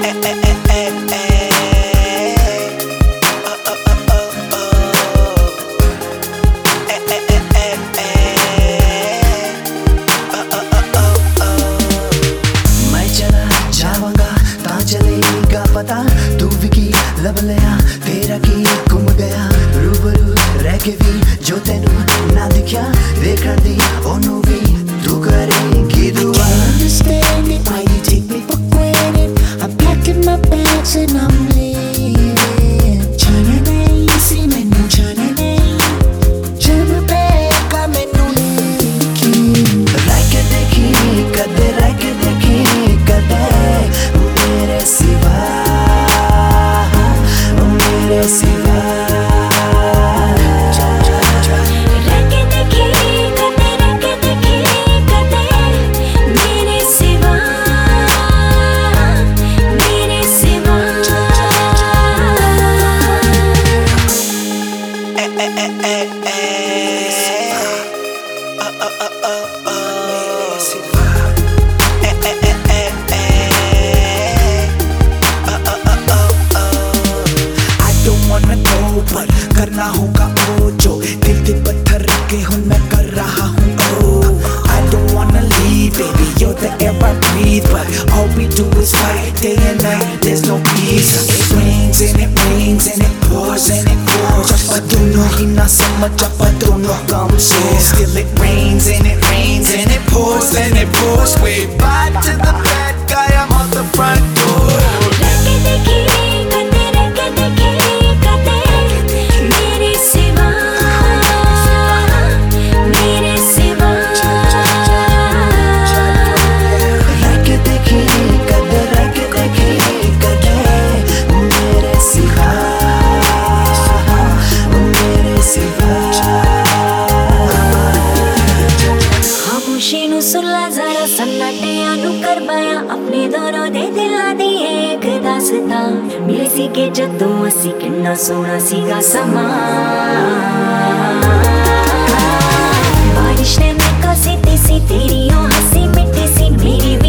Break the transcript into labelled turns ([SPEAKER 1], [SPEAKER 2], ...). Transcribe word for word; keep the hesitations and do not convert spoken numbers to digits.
[SPEAKER 1] पता तू भी की लब लिया तेरा की गुम गया रूबरू रह के भी जो तेनू ना दिखया देखण दी ओनू भी तू करेगी दुआ।
[SPEAKER 2] Understand it, why you take me for granted? I'm packing my bags and I'm leaving. China nahi si mainu chana nahi jab peka mainu lekin
[SPEAKER 1] रह के देखी कदे रह के देखी कदे मेरे सिवा मेरे सिवा
[SPEAKER 3] पर करना होगा ओ जो दिल पे पत्थर रख के हूँ मैं कर रहा हूँ ओ I don't wanna leave baby you're the air I breathe but all we do is fight day and night there's no peace. It rains and it rains and it pours and it pours जब दोनों ही ना समझ जब दोनों कम सो still it rains and it rains and it pours and it pours way back to the bad guy I'm on the front door.
[SPEAKER 2] सुला जरा सन्नाटियां नु करवाया अपने दोनों दे दिलां दी एक दास्तां मिले सी के जदों असी किन्ना सोहना सीगा समा बारिश ने महका सी सी तेरी ओ हंसी मिठी सी मेरी